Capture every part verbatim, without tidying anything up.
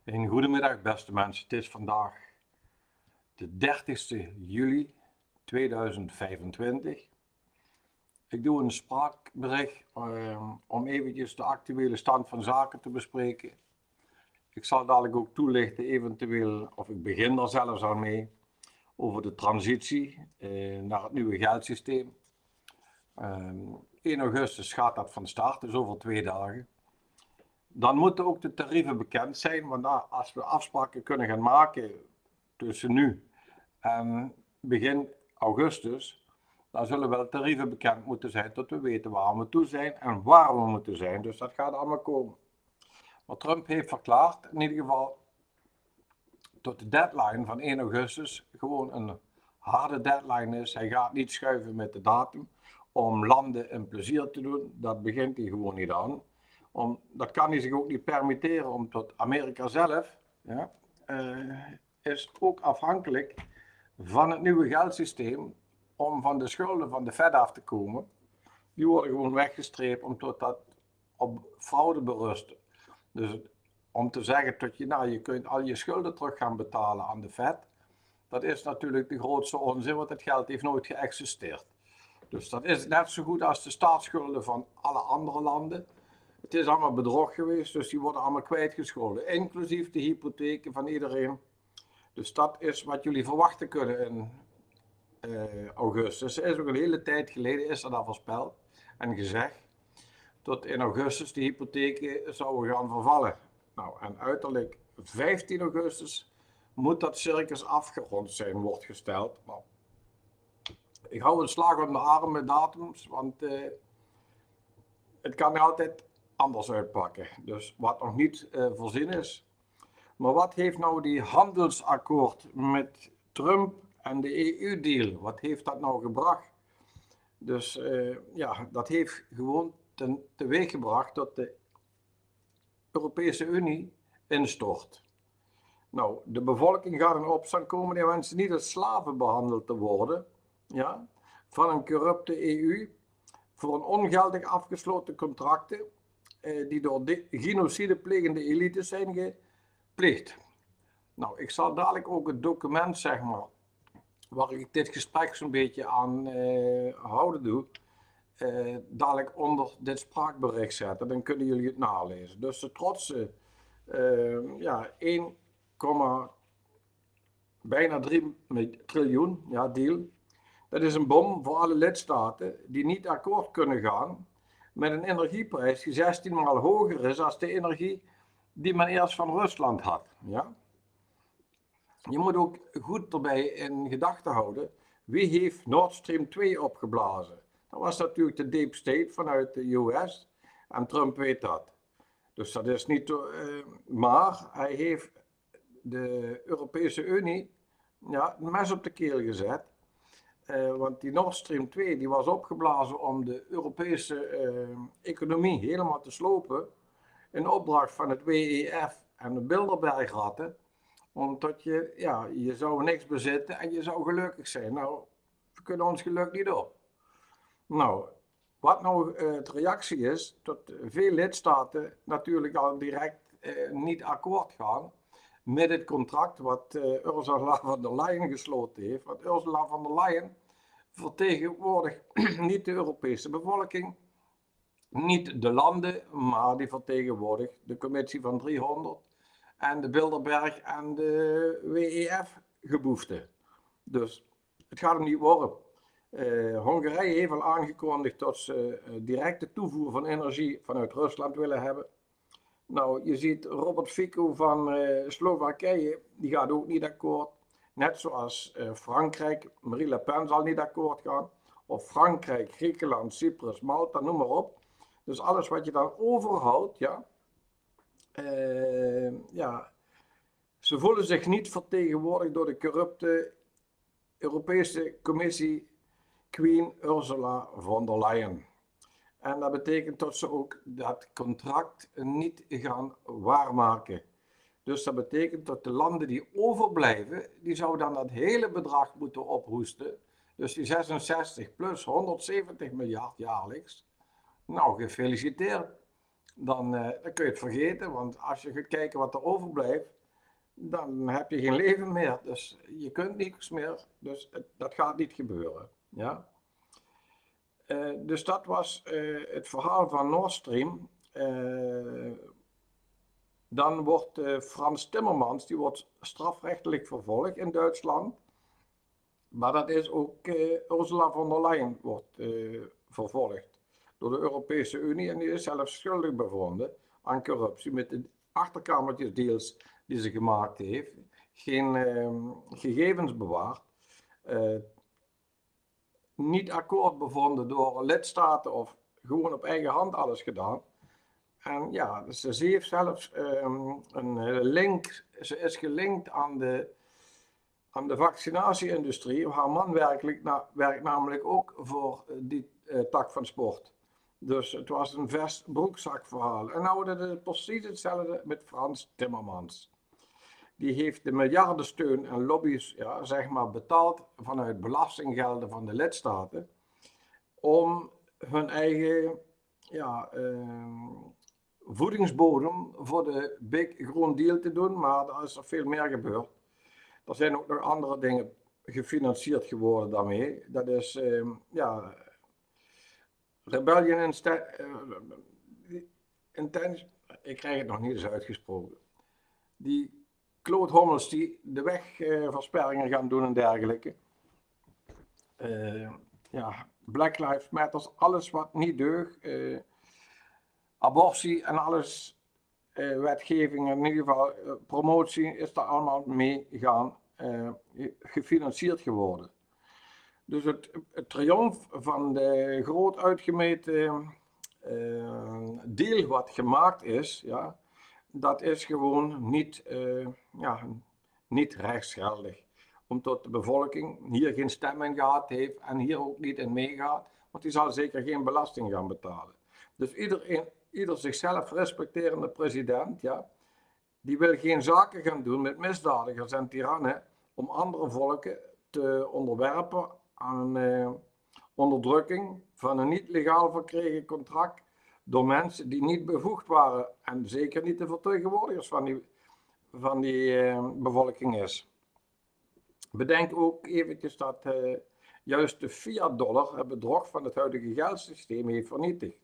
Een goedemiddag, beste mensen. Het is vandaag de dertigste juli tweeduizend vijfentwintig. Ik doe een spraakbericht uh, om eventjes de actuele stand van zaken te bespreken. Ik zal dadelijk ook toelichten, eventueel, of ik begin er zelfs aan mee, over de transitie uh, naar het nieuwe geldsysteem. Uh, één augustus gaat dat van start, dus over twee dagen. Dan moeten ook de tarieven bekend zijn, want als we afspraken kunnen gaan maken tussen nu en begin augustus, dan zullen wel tarieven bekend moeten zijn tot we weten waar we toe zijn en waar we moeten zijn. Dus dat gaat allemaal komen. Maar Trump heeft verklaard, in ieder geval tot de deadline van één augustus, gewoon een harde deadline is. Hij gaat niet schuiven met de datum om landen een plezier te doen. Dat begint hij gewoon niet aan. Om, dat kan hij zich ook niet permitteren, omdat Amerika zelf ja, uh, is ook afhankelijk van het nieuwe geldsysteem om van de schulden van de Fed af te komen. Die worden gewoon weggestreept omdat dat op fraude berust. Dus om te zeggen dat je, nou, je kunt al je schulden terug gaan betalen aan de Fed, dat is natuurlijk de grootste onzin, want het geld heeft nooit geëxisteerd. Dus dat is net zo goed als de staatsschulden van alle andere landen. Het is allemaal bedrog geweest, dus die worden allemaal kwijtgescholden, inclusief de hypotheken van iedereen. Dus dat is wat jullie verwachten kunnen in uh, augustus. Er is ook een hele tijd geleden is er dat voorspeld en gezegd dat in augustus de hypotheken zouden gaan vervallen. Nou, en uiterlijk vijftien augustus moet dat circus afgerond zijn, wordt gesteld. Maar ik hou een slag om de arm met datums, want uh, het kan altijd anders uitpakken. Dus wat nog niet uh, voorzien is. Maar wat heeft nou die handelsakkoord met Trump en de E U-deal, wat heeft dat nou gebracht? Dus uh, ja, dat heeft gewoon ten, teweeg gebracht dat de Europese Unie instort. Nou, de bevolking gaat in opstand komen, die wensen niet als slaven behandeld te worden, ja, van een corrupte E U, voor een ongeldig afgesloten contracten, eh, die door de genocide plegende elites zijn gepleegd. Nou, ik zal dadelijk ook het document, zeg maar, waar ik dit gesprek zo'n beetje aan eh, houden doe, eh, dadelijk onder dit spraakbericht zetten. Dan kunnen jullie het nalezen. Dus de trotse, uh, ja, één, bijna drie triljoen, ja, deal. Dat is een bom voor alle lidstaten die niet akkoord kunnen gaan met een energieprijs die zestien maal hoger is dan de energie die men eerst van Rusland had. Ja? Je moet ook goed erbij in gedachten houden, wie heeft Nord Stream twee opgeblazen? Dat was natuurlijk de Deep State vanuit de U S en Trump weet dat. Dus dat is niet, uh, maar hij heeft de Europese Unie ja, een mes op de keel gezet. Uh, want die Nord Stream twee die was opgeblazen om de Europese uh, economie helemaal te slopen. In opdracht van het W E F en de Bilderbergratten. Omdat je, ja, je zou niks bezitten en je zou gelukkig zijn. Nou, we kunnen ons geluk niet op. Nou, wat nou uh, de reactie is, dat veel lidstaten natuurlijk al direct uh, niet akkoord gaan met het contract wat uh, Ursula von der Leyen gesloten heeft. Want Ursula von der Leyen vertegenwoordigt niet de Europese bevolking, niet de landen, maar die vertegenwoordigt de commissie van driehonderd en de Bilderberg en de W E F-geboefte. Dus het gaat hem niet worden. Uh, Hongarije heeft al aangekondigd dat ze uh, directe toevoer van energie vanuit Rusland willen hebben. Nou, je ziet Robert Fico van uh, Slowakije, die gaat ook niet akkoord. Net zoals uh, Frankrijk, Marine Le Pen zal niet akkoord gaan. Of Frankrijk, Griekenland, Cyprus, Malta, noem maar op. Dus alles wat je dan overhoudt, ja. Uh, ja. Ze voelen zich niet vertegenwoordigd door de corrupte Europese Commissie Queen Ursula von der Leyen. En dat betekent dat ze ook dat contract niet gaan waarmaken. Dus dat betekent dat de landen die overblijven, die zouden dan dat hele bedrag moeten ophoesten. Dus die zesenzestig plus honderdzeventig miljard jaarlijks. Nou, gefeliciteerd. dan, uh, dan kun je het vergeten. Want als je gaat kijken wat er overblijft, dan heb je geen leven meer. Dus je kunt niks meer. Dus het, dat gaat niet gebeuren. Ja? Uh, dus dat was uh, het verhaal van Nord Stream. Uh, dan wordt uh, Frans Timmermans, die wordt strafrechtelijk vervolgd in Duitsland. Maar dat is ook uh, Ursula von der Leyen wordt uh, vervolgd door de Europese Unie. En die is zelfs schuldig bevonden aan corruptie met de achterkamertjesdeals die ze gemaakt heeft. Geen uh, gegevens bewaard. Uh, niet akkoord bevonden door lidstaten of gewoon op eigen hand alles gedaan. En ja, dus ze heeft zelfs um, een link, ze is gelinkt aan de, aan de vaccinatieindustrie. Haar man werkelijk, na, werkt namelijk ook voor die uh, tak van sport. Dus het was een vest-broekzak verhaal. En nou is het precies hetzelfde met Frans Timmermans. Die heeft de miljardensteun en lobby's, ja, zeg maar, betaald vanuit belastinggelden van de lidstaten. Om hun eigen, ja, uh, voedingsbodem voor de Big Green Deal te doen, maar er is er veel meer gebeurd. Er zijn ook nog andere dingen gefinancierd geworden daarmee. Dat is, uh, ja, Rebellion Intention, ik krijg het nog niet eens uitgesproken. Die kloothommels die de wegversperringen uh, gaan doen en dergelijke. Uh, ja, Black Lives Matter, alles wat niet deugt. Uh, abortie en alles, uh, wetgeving, in ieder geval uh, promotie, is daar allemaal mee gaan, uh, gefinancierd geworden. Dus het, het triomf van de groot uitgemeten uh, deal wat gemaakt is, ja, dat is gewoon niet, uh, ja, niet rechtsgeldig. Omdat de bevolking hier geen stem in gehad heeft en hier ook niet in meegaat, want die zal zeker geen belasting gaan betalen. Dus iedereen, ieder zichzelf respecterende president, ja, die wil geen zaken gaan doen met misdadigers en tirannen om andere volken te onderwerpen aan uh, onderdrukking van een niet legaal verkregen contract door mensen die niet bevoegd waren en zeker niet de vertegenwoordigers van die, van die uh, bevolking is. Bedenk ook eventjes dat uh, juist de fiat-dollar het bedrog van het huidige geldsysteem heeft vernietigd.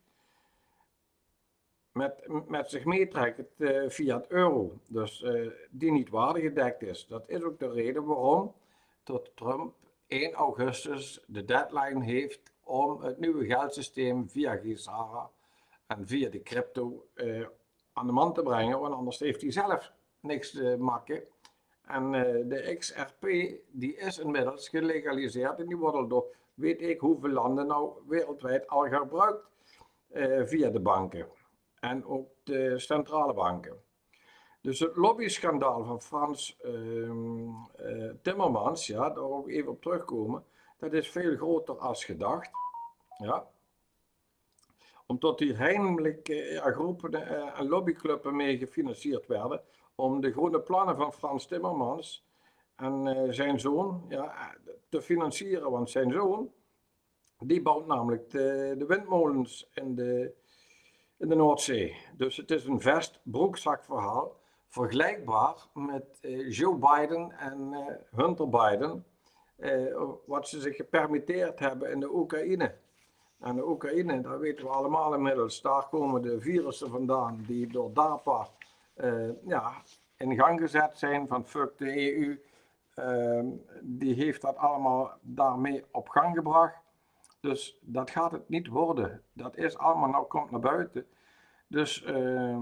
Met, met zich meetrekt het uh, fiat-euro, dus uh, die niet waardegedekt is. Dat is ook de reden waarom tot Trump één augustus de deadline heeft om het nieuwe geldsysteem via Gesara en via de crypto uh, aan de man te brengen, want anders heeft hij zelf niks te makken. En uh, de X R P die is inmiddels gelegaliseerd en die wordt al door weet ik hoeveel landen nou wereldwijd al gebruikt uh, via de banken en ook de centrale banken. Dus het lobbyschandaal van Frans uh, uh, Timmermans, ja, daar ook even op terugkomen, dat is veel groter als gedacht. Ja. Omdat hier heimelijk uh, ja, groepen uh, en lobbyclubben mee gefinancierd werden om de groene plannen van Frans Timmermans en uh, zijn zoon ja, te financieren. Want zijn zoon, die bouwt namelijk de, de windmolens in de, in de Noordzee. Dus het is een vest-broekzak verhaal, vergelijkbaar met uh, Joe Biden en uh, Hunter Biden, uh, wat ze zich gepermitteerd hebben in de Oekraïne. En de Oekraïne, dat weten we allemaal inmiddels, daar komen de virussen vandaan die door DARPA uh, ja, in gang gezet zijn van fuck de E U. Uh, die heeft dat allemaal daarmee op gang gebracht. Dus dat gaat het niet worden. Dat is allemaal, nou komt naar buiten. Dus uh,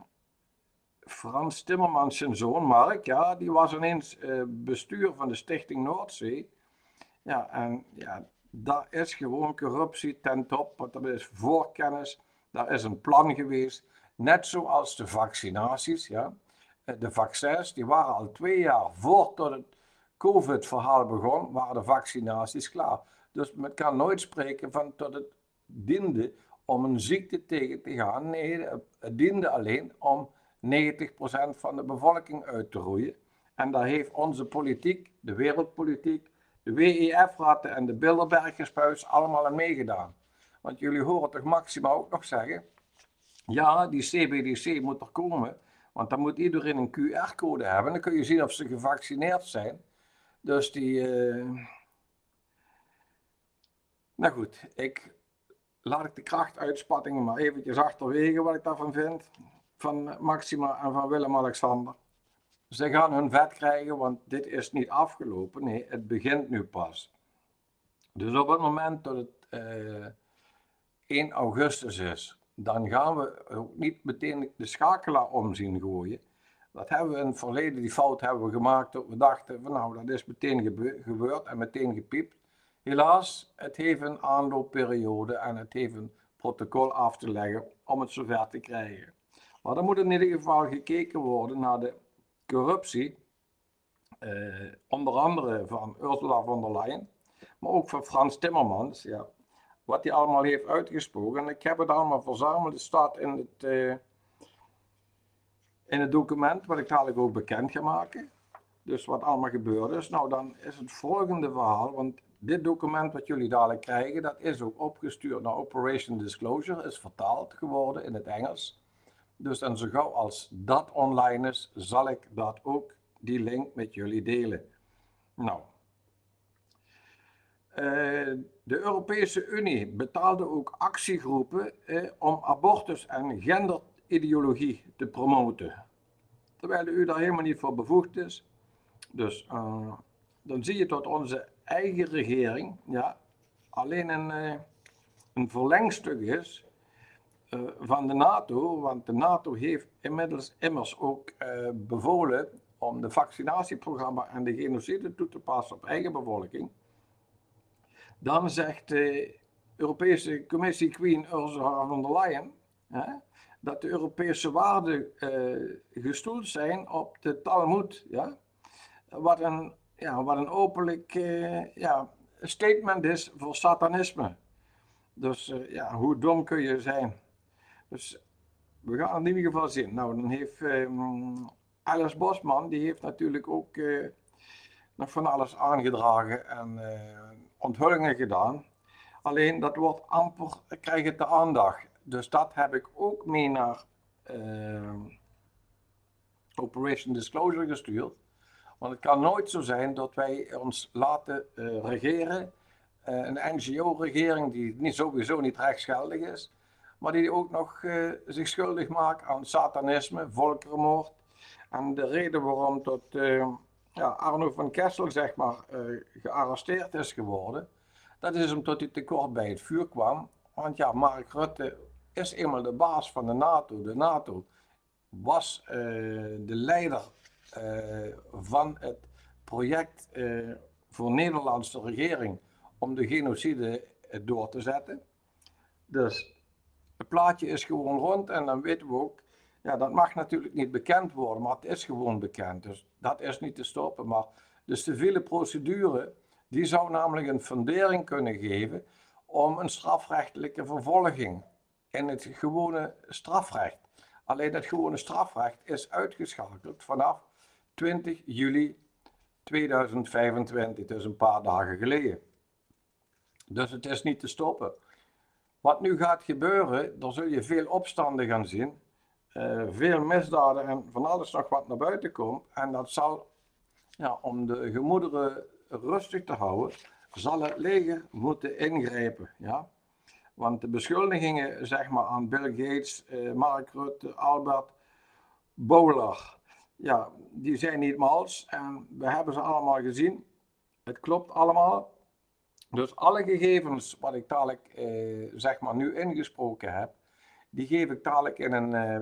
Frans Timmermans zijn zoon, Mark, ja, die was ineens uh, bestuur van de Stichting Noordzee. Ja, en ja, daar is gewoon corruptie ten top, want dat is voorkennis, daar is een plan geweest. Net zoals de vaccinaties, ja. De vaccins, die waren al twee jaar voordat het COVID-verhaal begon, waren de vaccinaties klaar. Dus men kan nooit spreken van dat het diende om een ziekte tegen te gaan. Nee, het diende alleen om negentig procent van de bevolking uit te roeien. En daar heeft onze politiek, de wereldpolitiek, de W E F-ratten en de Bilderberg-gespuis allemaal aan meegedaan. Want jullie horen toch Maxima ook nog zeggen Ja, die C B D C moet er komen, want dan moet iedereen een Q R-code hebben. Dan kun je zien of ze gevaccineerd zijn. Dus die, uh... nou goed, ik laat ik de krachtuitspattingen maar eventjes achterwege wat ik daarvan vind. Van Maxima en van Willem-Alexander. Ze gaan hun vet krijgen, want dit is niet afgelopen. Nee, het begint nu pas. Dus op het moment dat het uh, één augustus is, dan gaan we ook niet meteen de schakelaar om zien gooien. Dat hebben we in het verleden, die fout hebben we gemaakt, dat we dachten van nou, dat is meteen gebeurd en meteen gepiept. Helaas, het heeft een aanloopperiode en het heeft een protocol af te leggen om het zover te krijgen. Maar dan moet in ieder geval gekeken worden naar de corruptie, eh, onder andere van Ursula von der Leyen, maar ook van Frans Timmermans, ja, wat hij allemaal heeft uitgesproken. En ik heb het allemaal verzameld, het staat in het, uh, in het document wat ik dadelijk ook bekend ga maken. Dus wat allemaal gebeurd is. Nou, dan is het volgende verhaal, want dit document wat jullie dadelijk krijgen, dat is ook opgestuurd naar Operation Disclosure, is vertaald geworden in het Engels. Dus dan zo gauw als dat online is, zal ik dat ook, die link met jullie delen. Nou, uh, de Europese Unie betaalde ook actiegroepen eh, om abortus en genderideologie te promoten. Terwijl de U daar helemaal niet voor bevoegd is. Dus uh, dan zie je dat onze eigen regering ja, alleen een, uh, een verlengstuk is uh, van de NATO. Want de NATO heeft inmiddels immers ook uh, bevolen om de vaccinatieprogramma en de genocide toe te passen op eigen bevolking. Dan zegt de Europese Commissie Queen Ursula von der Leyen hè, dat de Europese waarden uh, gestoeld zijn op de Talmud. Ja? Wat een, ja, wat een openlijk uh, ja, statement is voor satanisme. Dus uh, ja, hoe dom kun je zijn? Dus we gaan het in ieder geval zien. Nou, dan heeft um, Alice Bosman, die heeft natuurlijk ook uh, nog van alles aangedragen en uh, onthullingen gedaan. Alleen dat wordt amper, krijgt het de aandacht. Dus dat heb ik ook mee naar uh, Operation Disclosure gestuurd. Want het kan nooit zo zijn dat wij ons laten uh, regeren, uh, een N G O-regering die niet, sowieso niet rechtsgeldig is, maar die ook nog uh, zich schuldig maakt aan satanisme, volkerenmoord. En de reden waarom tot, uh, ja, Arno van Kessel zeg maar, uh, gearresteerd is geworden, dat is omdat hij te kort bij het vuur kwam. Want ja, Mark Rutte is eenmaal de baas van de NATO. De NATO was uh, de leider Uh, van het project uh, voor de Nederlandse regering om de genocide uh, door te zetten. Dus het plaatje is gewoon rond en dan weten we ook, ja, dat mag natuurlijk niet bekend worden, maar het is gewoon bekend. Dus dat is niet te stoppen. Maar de civiele procedure, die zou namelijk een fundering kunnen geven om een strafrechtelijke vervolging in het gewone strafrecht. Alleen het gewone strafrecht is uitgeschakeld vanaf twintig juli tweeduizend vijfentwintig, dus een paar dagen geleden. Dus het is niet te stoppen. Wat nu gaat gebeuren, dan zul je veel opstanden gaan zien, uh, veel misdaden en van alles nog wat naar buiten komt. En dat zal, ja, om de gemoederen rustig te houden, zal het leger moeten ingrijpen. Ja? Want de beschuldigingen zeg maar, aan Bill Gates, uh, Mark Rutte, Albert Bourla, ja, die zijn niet mals en we hebben ze allemaal gezien. Het klopt allemaal. Dus alle gegevens wat ik dadelijk eh, zeg maar nu ingesproken heb, die geef ik dadelijk in een, uh,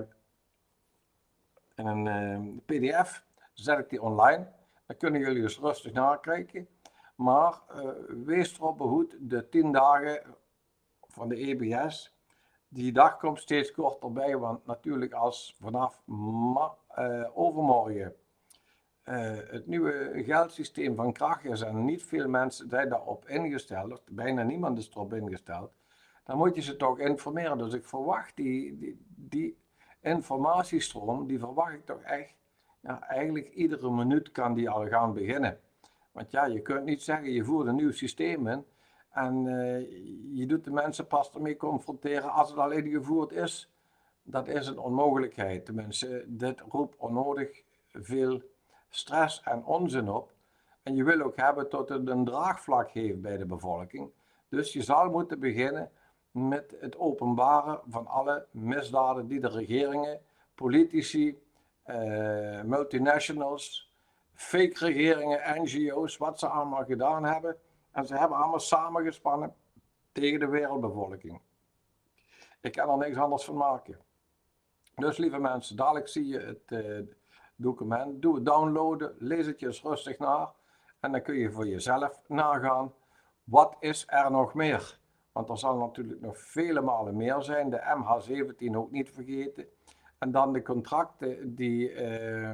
in een uh, P D F, zet ik die online. Dan kunnen jullie dus rustig nakijken. Maar uh, wees erop behoed, de tien dagen van de E B S, die dag komt steeds korter bij, want natuurlijk als vanaf ma uh, overmorgen uh, het nieuwe geldsysteem van kracht is en niet veel mensen zijn daarop ingesteld, bijna niemand is erop ingesteld, dan moet je ze toch informeren. Dus ik verwacht die, die, die informatiestroom, die verwacht ik toch echt, ja, eigenlijk iedere minuut kan die al gaan beginnen. Want ja, je kunt niet zeggen, je voert een nieuw systeem in en uh, je doet de mensen pas ermee confronteren als het al ingevoerd is. dat is een onmogelijkheid. Tenminste, dit roept onnodig veel stress en onzin op. En je wil ook hebben tot het een draagvlak heeft bij de bevolking. Dus je zal moeten beginnen met het openbaren van alle misdaden die de regeringen, politici, eh, multinationals, fake regeringen, N G O's, wat ze allemaal gedaan hebben. En ze hebben allemaal samengespannen tegen de wereldbevolking. Ik kan er niks anders van maken. Dus lieve mensen, dadelijk zie je het uh, document, doe het downloaden, lees het je eens rustig na en dan kun je voor jezelf nagaan, wat is er nog meer? Want er zal natuurlijk nog vele malen meer zijn, de M H zeventien ook niet vergeten. En dan de contracten die uh,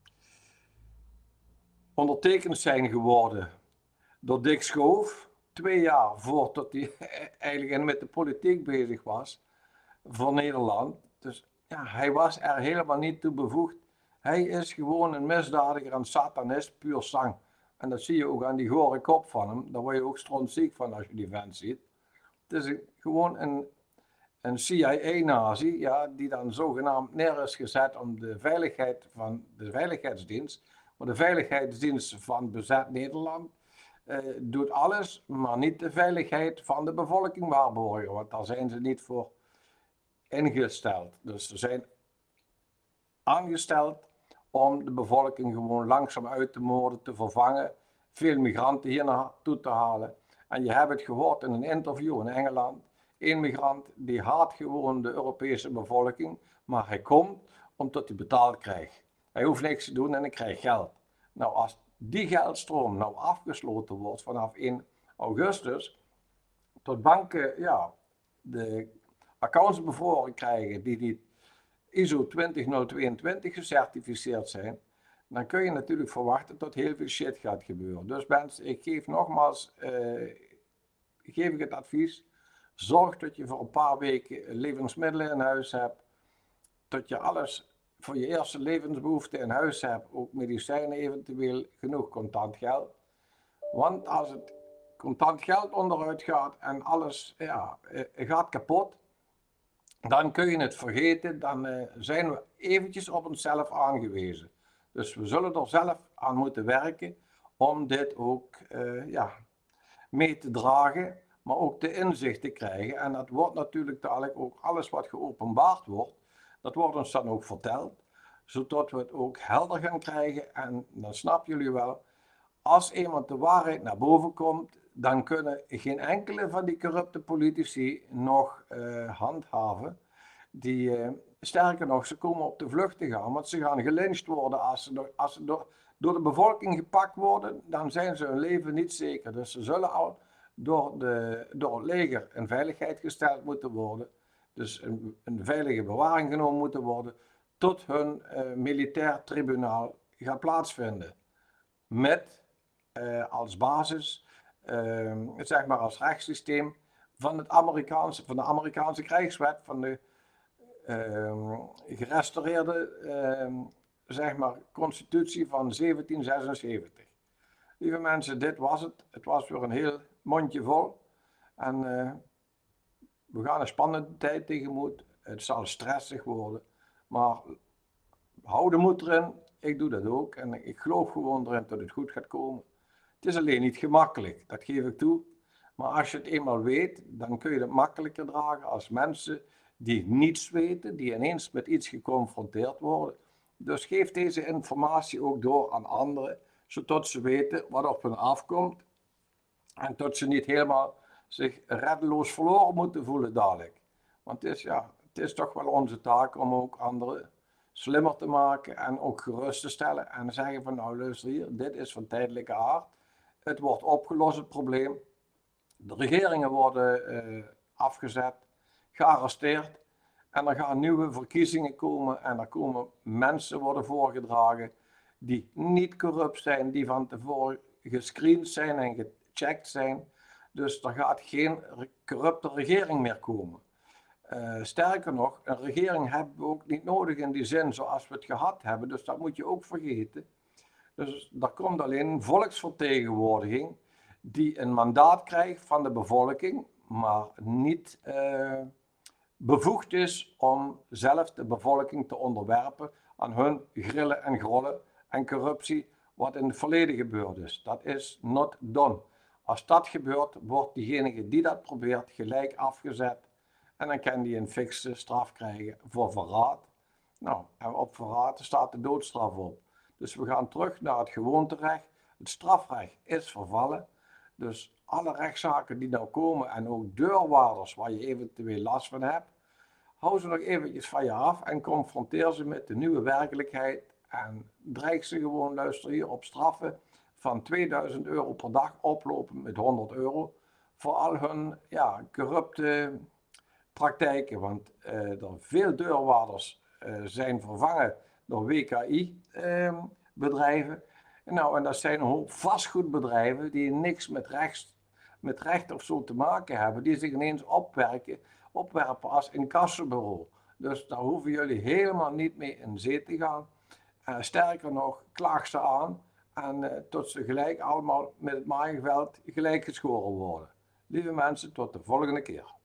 ondertekend zijn geworden door Dick Schoof, twee jaar voordat hij eigenlijk met de politiek bezig was voor Nederland. Dus ja, hij was er helemaal niet toe bevoegd. Hij is gewoon een misdadiger en satanist, puur sang. En dat zie je ook aan die gore kop van hem. Daar word je ook strontziek van als je die vent ziet. Het is een, gewoon een, een C I A-nazi, ja, die dan zogenaamd neer is gezet om de veiligheid van de veiligheidsdienst. Maar de veiligheidsdienst van bezet Nederland uh, doet alles, maar niet de veiligheid van de bevolking waarborgen. Want daar zijn ze niet voor ingesteld. Dus ze zijn aangesteld om de bevolking gewoon langzaam uit te moorden, te vervangen, veel migranten hier naartoe te halen. En je hebt het gehoord in een interview in Engeland. Een migrant die haat gewoon de Europese bevolking, maar hij komt omdat hij betaald krijgt. Hij hoeft niks te doen en hij krijgt geld. Nou, als die geldstroom nou afgesloten wordt vanaf één augustus, tot banken ja, de accounts bevroren krijgen die niet I S O twintig nul tweeëntwintig gecertificeerd zijn, dan kun je natuurlijk verwachten dat heel veel shit gaat gebeuren. Dus mensen, ik geef nogmaals, uh, geef ik het advies, zorg dat je voor een paar weken levensmiddelen in huis hebt, dat je alles voor je eerste levensbehoeften in huis hebt, ook medicijnen eventueel, genoeg contant geld. Want als het contant geld onderuit gaat en alles ja, gaat kapot, dan kun je het vergeten, dan uh, zijn we eventjes op onszelf aangewezen. Dus we zullen er zelf aan moeten werken om dit ook uh, ja, mee te dragen, maar ook de inzicht te krijgen. En dat wordt natuurlijk dadelijk ook alles wat geopenbaard wordt, dat wordt ons dan ook verteld, zodat we het ook helder gaan krijgen. En dan snappen jullie wel, als iemand de waarheid naar boven komt, dan kunnen geen enkele van die corrupte politici nog uh, handhaven. Die, uh, sterker nog, ze komen op de vlucht te gaan, want ze gaan gelyncht worden. Als ze, door, als ze door, door de bevolking gepakt worden, dan zijn ze hun leven niet zeker. Dus ze zullen al door, de, door het leger in veiligheid gesteld moeten worden. Dus een, een veilige bewaring genomen moeten worden, tot hun uh, militair tribunaal gaat plaatsvinden. Met uh, als basis, uh, zeg maar als rechtssysteem van, het Amerikaanse, van de Amerikaanse krijgswet, van de uh, gerestaureerde uh, zeg maar, constitutie van zeventien zesenzeventig. Lieve mensen, dit was het. Het was weer een heel mondje vol. En uh, we gaan een spannende tijd tegemoet. Het zal stressig worden. Maar hou de moed erin. Ik doe dat ook. En ik geloof gewoon erin dat het goed gaat komen. Het is alleen niet gemakkelijk, dat geef ik toe. Maar als je het eenmaal weet, dan kun je het makkelijker dragen als mensen die niets weten, die ineens met iets geconfronteerd worden. Dus geef deze informatie ook door aan anderen, zodat ze weten wat op hen afkomt. En dat ze niet helemaal zich reddeloos verloren moeten voelen dadelijk. Want het is, ja, het is toch wel onze taak om ook anderen slimmer te maken en ook gerust te stellen. En zeggen van nou luister hier, dit is van tijdelijke aard. Het wordt opgelost, het probleem. De regeringen worden uh, afgezet, gearresteerd. En er gaan nieuwe verkiezingen komen en er komen mensen worden voorgedragen die niet corrupt zijn, die van tevoren gescreend zijn en gecheckt zijn. Dus er gaat geen corrupte regering meer komen. Uh, sterker nog, een regering hebben we ook niet nodig in die zin zoals we het gehad hebben. Dus dat moet je ook vergeten. Dus er komt alleen een volksvertegenwoordiging die een mandaat krijgt van de bevolking, maar niet uh, bevoegd is om zelf de bevolking te onderwerpen aan hun grillen en grollen en corruptie wat in het verleden gebeurd is. Dat is not done. Als dat gebeurt, wordt diegene die dat probeert gelijk afgezet en dan kan die een fikse straf krijgen voor verraad. Nou, en op verraad staat de doodstraf op. Dus we gaan terug naar het gewoonterecht. Het strafrecht is vervallen. Dus alle rechtszaken die nou komen en ook deurwaarders waar je eventueel last van hebt, hou ze nog eventjes van je af en confronteer ze met de nieuwe werkelijkheid en dreig ze gewoon, luister hier, op straffen van tweeduizend euro per dag oplopen met honderd euro voor al hun ja, corrupte praktijken. Want uh, er veel deurwaarders uh, zijn vervangen door W K I-bedrijven. Uh, nou, en dat zijn een hoop vastgoedbedrijven die niks met recht, met recht of zo te maken hebben, die zich ineens opwerken, opwerpen als incassobureau. Dus daar hoeven jullie helemaal niet mee in zee te gaan. Uh, sterker nog, klaag ze aan en uh, tot ze gelijk allemaal met het maaiveld gelijk geschoren worden. Lieve mensen, tot de volgende keer.